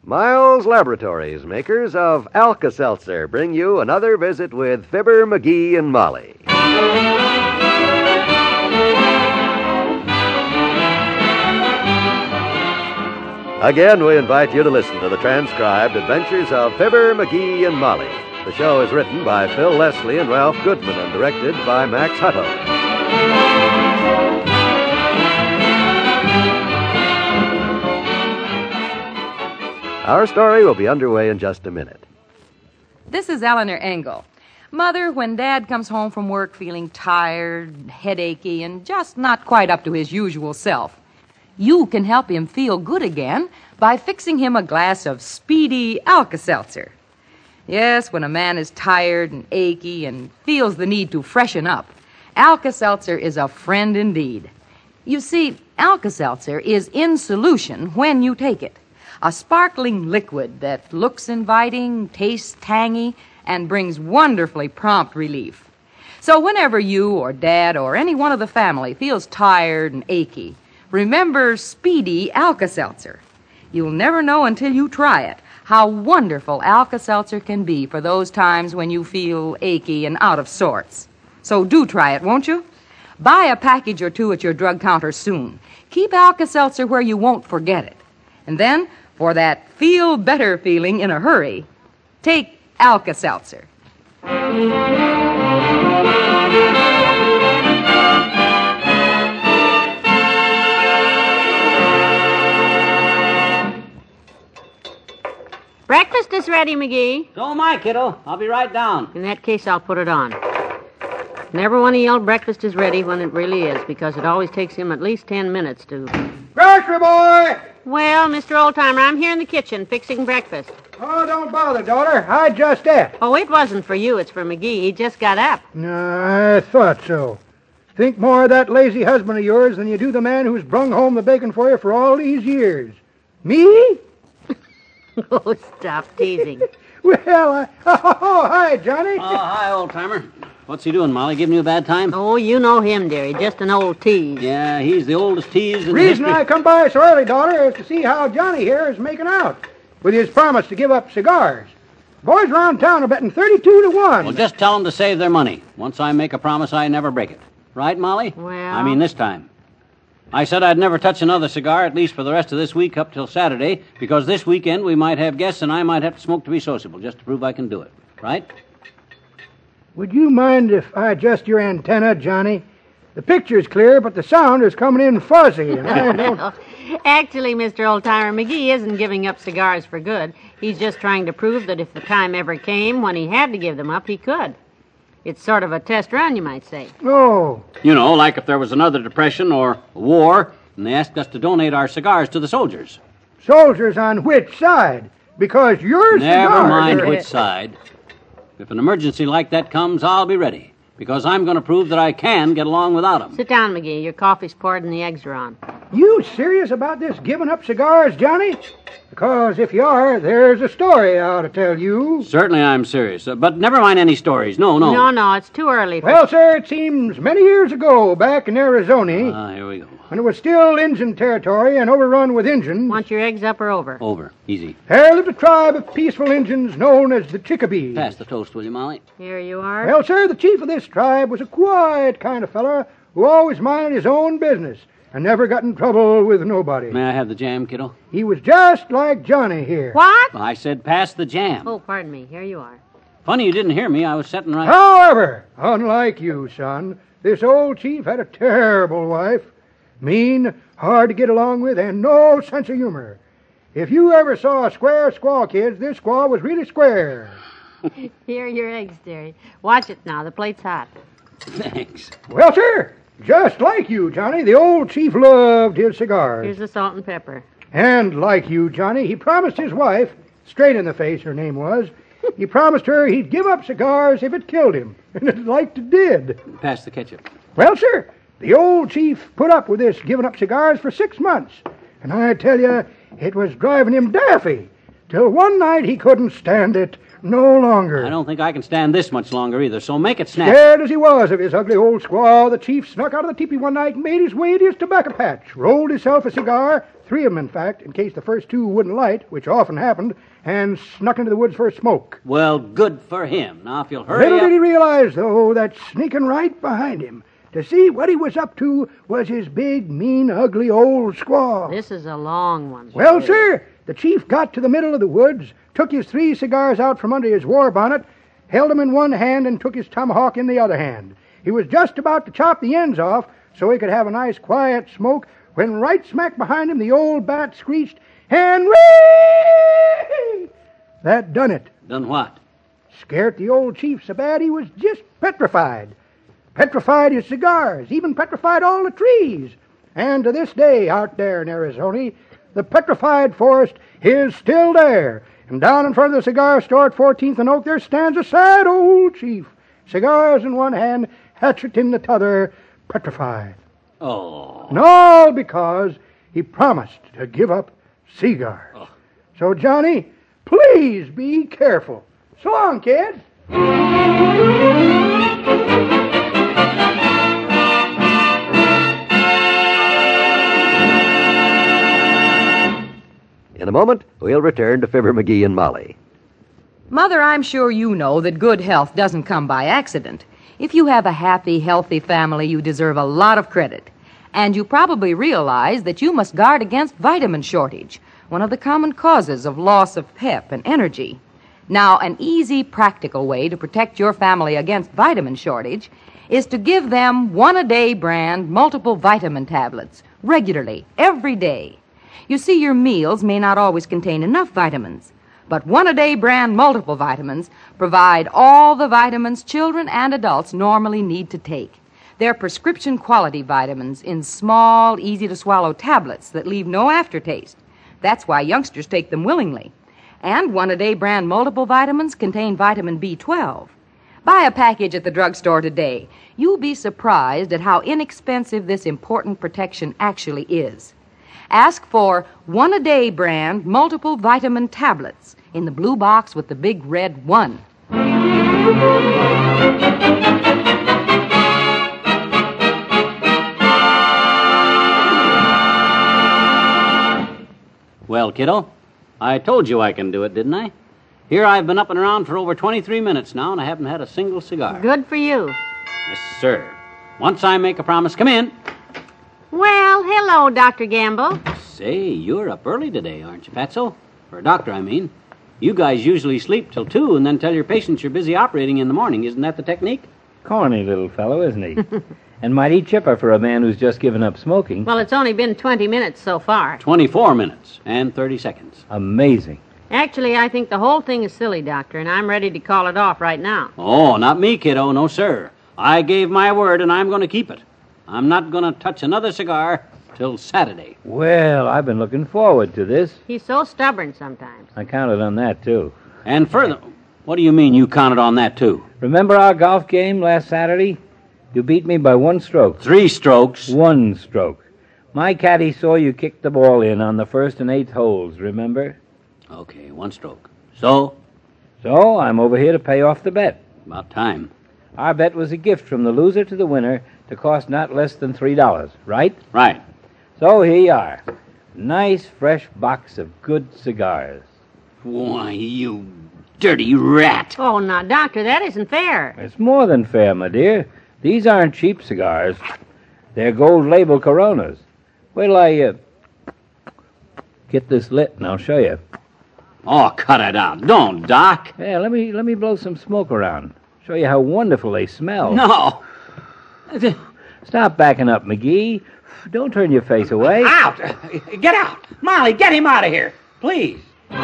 Miles Laboratories, makers of Alka-Seltzer, bring you another visit with Fibber, McGee, and Molly. Again, we invite you to listen to the transcribed adventures of Fibber, McGee, and Molly. The show is written by Phil Leslie and Ralph Goodman and directed by Max Hutto. Our story will be underway in just a minute. This is Eleanor Engel. Mother, when Dad comes home from work feeling tired, headachy, and just not quite up to his usual self, you can help him feel good again by fixing him a glass of speedy Alka-Seltzer. Yes, when a man is tired and achy and feels the need to freshen up, Alka-Seltzer is a friend indeed. You see, Alka-Seltzer is in solution when you take it. A sparkling liquid that looks inviting, tastes tangy, and brings wonderfully prompt relief. So whenever you or Dad or any one of the family feels tired and achy, remember Speedy Alka-Seltzer. You'll never know until you try it how wonderful Alka-Seltzer can be for those times when you feel achy and out of sorts. So do try it, won't you? Buy a package or two at your drug counter soon. Keep Alka-Seltzer where you won't forget it. And then, for that feel-better feeling in a hurry, take Alka-Seltzer. Breakfast is ready, McGee. So am I, kiddo. I'll be right down. In that case, I'll put it on. Never want to yell breakfast is ready when it really is, because it always takes him at least 10 minutes to... Grocery boy! Well, Mr. Oldtimer, I'm here in the kitchen fixing breakfast. Oh, don't bother, daughter. I just ate. Oh, it wasn't for you. It's for McGee. He just got up. No, I thought so. Think more of that lazy husband of yours than you do the man who's brung home the bacon for you for all these years. Me? Oh, stop teasing. Well, oh, hi, Johnny. Oh, hi, old-timer. What's he doing, Molly? Giving you a bad time? Oh, you know him, dearie. Just an old tease. Yeah, he's the oldest tease in The reason the history. I come by so early, daughter, is to see how Johnny here is making out with his promise to give up cigars. Boys around town are betting 32-1. Well, just tell them to save their money. Once I make a promise, I never break it. Right, Molly? Well... I mean this time. I said I'd never touch another cigar, at least for the rest of this week up till Saturday, because this weekend we might have guests and I might have to smoke to be sociable, just to prove I can do it. Right? Would you mind if I adjust your antenna, Johnny? The picture's clear, but the sound is coming in fuzzy, and I don't... Actually, Mr. Oldtimer, McGee isn't giving up cigars for good. He's just trying to prove that if the time ever came when he had to give them up, he could. It's sort of a test run, you might say. Oh. You know, like if there was another depression or a war, and they asked us to donate our cigars to the soldiers. Soldiers on which side? Because your Never cigars mind are... which side. If an emergency like that comes, I'll be ready, because I'm going to prove that I can get along without them. Sit down, McGee. Your coffee's poured and the eggs are on. You serious about this giving up cigars, Johnny? Because if you are, there's a story I ought to tell you. Certainly I'm serious, but never mind any stories. No. No, it's too early for... Well, sir, it seems many years ago, back in Arizona, Here we go. when it was still Injun territory and overrun with Injuns, Want your eggs up or over? Over. Easy. there lived a tribe of peaceful Injuns known as the Chickabees. Pass the toast, will you, Molly? Here you are. Well, sir, the chief of this tribe was a quiet kind of fella who always minded his own business and never got in trouble with nobody. May I have the jam, kiddo? He was just like Johnny here. What? I said pass the jam. Oh, pardon me. Here you are. Funny you didn't hear me. I was sitting right... However, unlike you, son, this old chief had a terrible wife. Mean, hard to get along with, and no sense of humor. If you ever saw a square squaw, kids, this squaw was really square. Here are your eggs, dearie. Watch it now. The plate's hot. Thanks. Well, sir, just like you, Johnny, the old chief loved his cigars. Here's the salt and pepper. And like you, Johnny, he promised his wife, straight in the face her name was, he promised her he'd give up cigars if it killed him. And it like it did. Pass the ketchup. Well, sir, the old chief put up with this giving up cigars for 6 months. And I tell you, it was driving him daffy. Till one night he couldn't stand it. no longer. I don't think I can stand this much longer either, so make it snap. Scared as he was of his ugly old squaw, the chief snuck out of the teepee one night and made his way to his tobacco patch, rolled himself a cigar, 3 of them, in fact, in case the first 2 wouldn't light, which often happened, and snuck into the woods for a smoke. Well, good for him. Now, if you'll hurry Little up... did he realize, though, that sneaking right behind him to see what he was up to was his big, mean, ugly old squaw. This is a long one. Well, sir, the chief got to the middle of the woods, took his 3 cigars out from under his war bonnet, held them in one hand, and took his tomahawk in the other hand. He was just about to chop the ends off so he could have a nice, quiet smoke when right smack behind him the old bat screeched, "Henry!" That done it. Done what? Scared the old chief so bad he was just petrified. Petrified his cigars, even petrified all the trees. And to this day, out there in Arizona, the petrified forest is still there. And down in front of the cigar store at 14th and Oak, there stands a sad old chief. Cigars in one hand, hatchet in the t'other, petrified. Oh. And all because he promised to give up cigars. Oh. So, Johnny, please be careful. So long, kids. In a moment, we'll return to Fibber McGee and Molly. Mother, I'm sure you know that good health doesn't come by accident. If you have a happy, healthy family, you deserve a lot of credit. And you probably realize that you must guard against vitamin shortage, one of the common causes of loss of pep and energy. Now, an easy, practical way to protect your family against vitamin shortage is to give them one-a-day brand multiple vitamin tablets regularly, every day. You see, your meals may not always contain enough vitamins, but one-a-day brand multiple vitamins provide all the vitamins children and adults normally need to take. They're prescription quality vitamins in small, easy-to-swallow tablets that leave no aftertaste. That's why youngsters take them willingly. And one-a-day brand multiple vitamins contain vitamin B12. Buy a package at the drugstore today. You'll be surprised at how inexpensive this important protection actually is. Ask for one-a-day brand multiple vitamin tablets in the blue box with the big red 1. Well, kiddo, I told you I can do it, didn't I? Here I've been up and around for over 23 minutes now, and I haven't had a single cigar. Good for you. Yes, sir. Once I make a promise, come in. Well, hello, Dr. Gamble. Say, you're up early today, aren't you, Fatso? For a doctor, I mean. You guys usually sleep till 2 and then tell your patients you're busy operating in the morning. Isn't that the technique? Corny little fellow, isn't he? And mighty chipper for a man who's just given up smoking. Well, it's only been 20 minutes so far. 24 minutes and 30 seconds. Amazing. Actually, I think the whole thing is silly, Doctor, and I'm ready to call it off right now. Oh, not me, kiddo. No, sir. I gave my word, and I'm going to keep it. I'm not going to touch another cigar till Saturday. Well, I've been looking forward to this. He's so stubborn sometimes. I counted on that, too. And further, what do you mean you counted on that, too? Remember our golf game last Saturday? You beat me by 1 stroke. 3 strokes. 1 stroke. My caddy saw you kick the ball in on the 1st and 8th holes, remember? Okay, 1 stroke. So? So, I'm over here to pay off the bet. About time. Our bet was a gift from the loser to the winner to cost not less than $3, right? Right. So here you are. Nice, fresh box of good cigars. Why, you dirty rat. Oh, now, Doctor, that isn't fair. It's more than fair, my dear. These aren't cheap cigars. They're gold label Coronas. Wait till I get this lit and I'll show you. Oh, cut it out. Don't, Doc. Yeah, let me blow some smoke around. Show you how wonderful they smell. No. Stop backing up, McGee. Don't turn your face away. Out! Get out! Molly, get him out of here, please.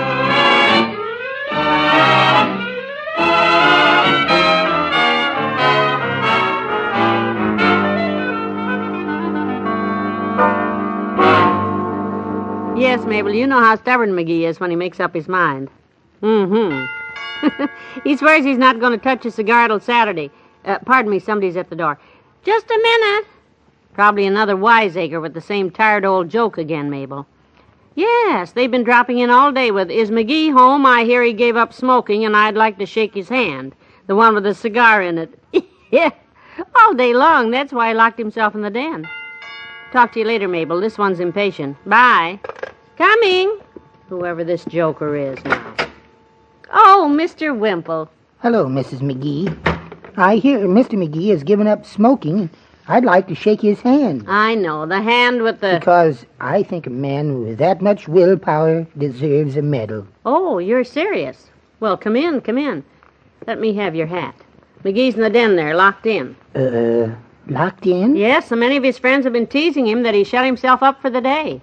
Yes, Mabel, you know how stubborn McGee is when he makes up his mind. Mm-hmm. He swears he's not going to touch a cigar till Saturday. Pardon me, somebody's at the door. Just a minute. Probably another wiseacre with the same tired old joke again, Mabel. Yes, they've been dropping in all day with, "Is McGee home? I hear he gave up smoking and I'd like to shake his hand." The one with the cigar in it. Yeah, all day long. That's why he locked himself in the den. Talk to you later, Mabel. This one's impatient. Bye. Coming. Whoever this joker is now. Oh, Mr. Wimple. Hello, Mrs. McGee. I hear Mr. McGee has given up smoking. I'd like to shake his hand. I know, the hand with the... Because I think a man with that much willpower deserves a medal. Oh, you're serious. Well, come in, come in. Let me have your hat. McGee's in the den there, locked in. Locked in? Yes, so many of his friends have been teasing him that he shut himself up for the day.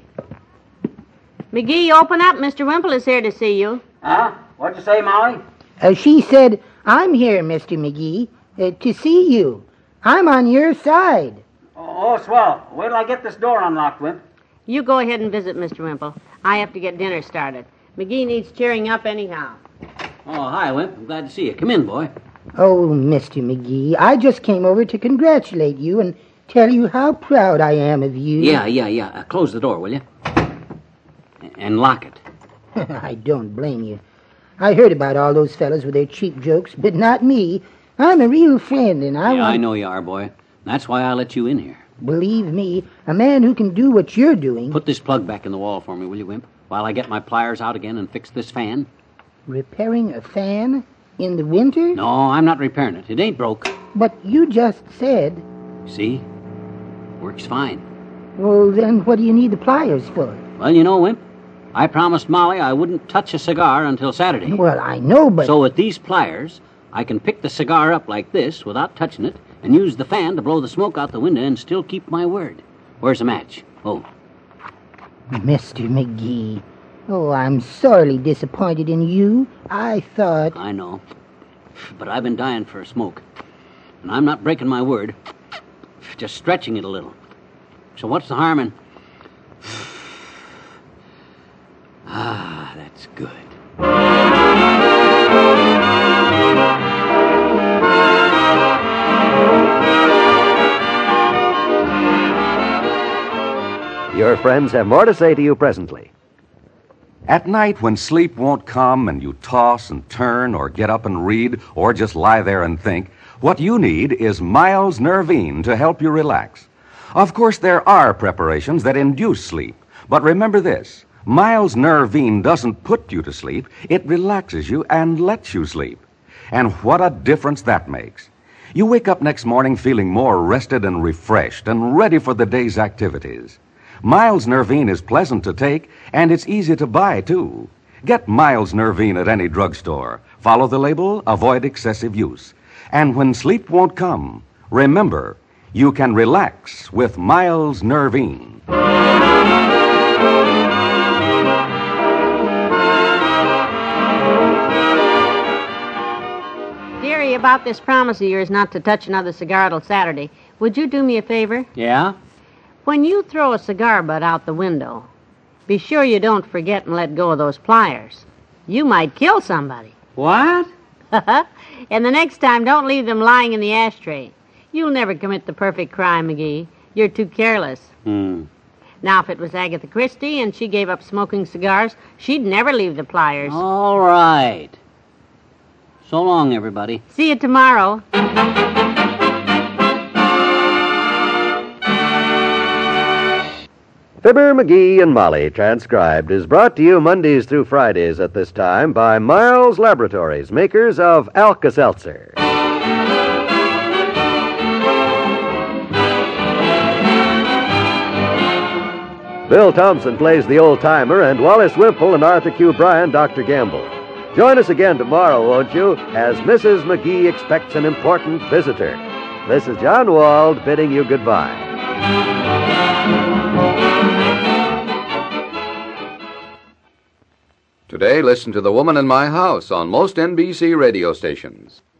McGee, open up. Mr. Wimple is here to see you. Huh? What'd you say, Molly? She said, "I'm here, Mr. McGee, to see you. I'm on your side." Oh, swell. Wait till I get this door unlocked, Wimp. You go ahead and visit, Mr. Wimple. I have to get dinner started. McGee needs cheering up anyhow. Oh, hi, Wimp. I'm glad to see you. Come in, boy. Oh, Mr. McGee, I just came over to congratulate you and tell you how proud I am of you. Yeah. Close the door, will you? And lock it. I don't blame you. I heard about all those fellas with their cheap jokes, but not me. I'm a real friend, and I know you are, boy. That's why I let you in here. Believe me, a man who can do what you're doing... Put this plug back in the wall for me, will you, Wimp? While I get my pliers out again and fix this fan. Repairing a fan in the winter? No, I'm not repairing it. It ain't broke. But you just said... See? Works fine. Well, then what do you need the pliers for? Well, you know, Wimp, I promised Molly I wouldn't touch a cigar until Saturday. Well, I know, but... So with these pliers, I can pick the cigar up like this without touching it and use the fan to blow the smoke out the window and still keep my word. Where's the match? Oh. Mr. McGee. Oh, I'm sorely disappointed in you. I thought... I know. But I've been dying for a smoke. And I'm not breaking my word. Just stretching it a little. So what's the harm in... Ah, that's good. Your friends have more to say to you presently. At night, when sleep won't come and you toss and turn or get up and read or just lie there and think, what you need is Miles Nervine to help you relax. Of course, there are preparations that induce sleep, but remember this. Miles Nervine doesn't put you to sleep. It relaxes you and lets you sleep. And what a difference that makes. You wake up next morning feeling more rested and refreshed and ready for the day's activities. Miles Nervine is pleasant to take, and it's easy to buy, too. Get Miles Nervine at any drugstore. Follow the label, avoid excessive use. And when sleep won't come, remember, you can relax with Miles Nervine. Dearie, about this promise of yours not to touch another cigar till Saturday, would you do me a favor? Yeah? When you throw a cigar butt out the window, be sure you don't forget and let go of those pliers. You might kill somebody. What? And the next time, don't leave them lying in the ashtray. You'll never commit the perfect crime, McGee. You're too careless. Now, if it was Agatha Christie and she gave up smoking cigars, she'd never leave the pliers. All right. So long, everybody. See you tomorrow. Fibber, McGee, and Molly, transcribed, is brought to you Mondays through Fridays at this time by Miles Laboratories, makers of Alka-Seltzer. Bill Thompson plays the old-timer, and Wallace Wimple and Arthur Q. Bryan, Dr. Gamble. Join us again tomorrow, won't you, as Mrs. McGee expects an important visitor. This is John Wald bidding you goodbye. Today, listen to The Woman in My House on most NBC radio stations.